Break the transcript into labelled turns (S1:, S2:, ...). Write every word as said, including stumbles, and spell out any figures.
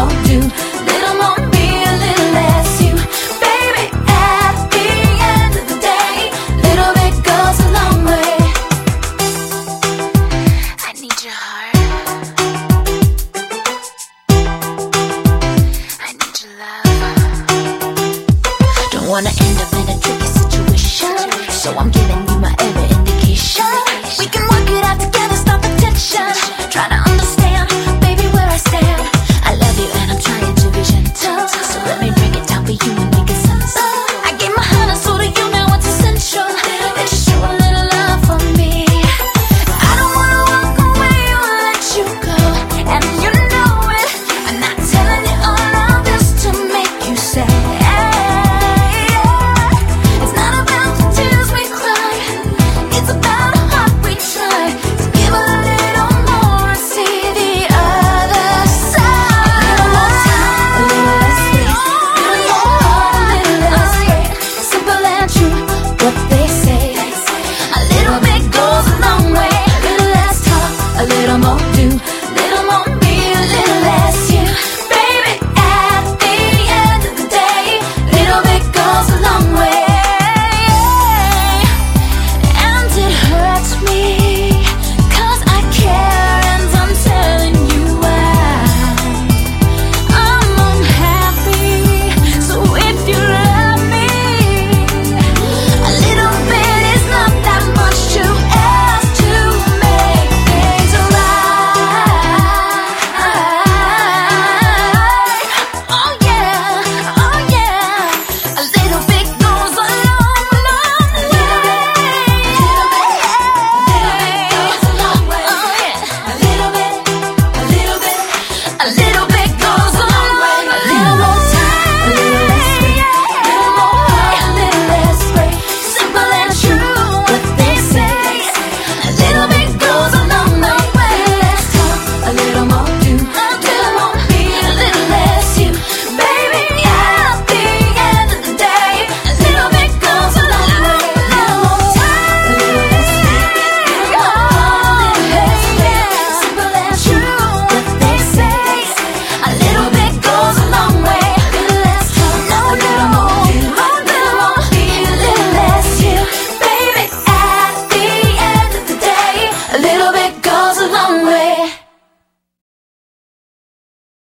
S1: more do, little more me, a little less you. Baby, at the end of the day, little bit goes a long way. I need your heart, I need your love. Don't wanna end up in a tricky situation, so I'm giving you my every indication. We can work it out together, stop the tension. Try to understand, baby, where I stand. I love you and I'm trying to be gentle, so let me break it down for you and make it sense. I gave my heart and soul to you, now it's essential that you show a little love for me. I don't wanna walk away or let you go, and you know it. I'm not telling you all of this to make you sad. It's not about the tears we cry, it's about a heart we try to give a little more and see the other side. A little more time, a little less space, a little more, a little less hate. Simple and true, what they say. A little bit goes a long way. A little less talk, a little more do, little more me, a little less you. Baby, at the end of the day, little bit goes a long way. And it hurts me, 'cause I care and I'm telling you why. I'm unhappy, so if you love me, a little bit is not that much to ask to make things right. Oh yeah, oh yeah, a little bit goes a long, long way. A little bit goes a long way. Oh yeah, a little bit, a little bit, a little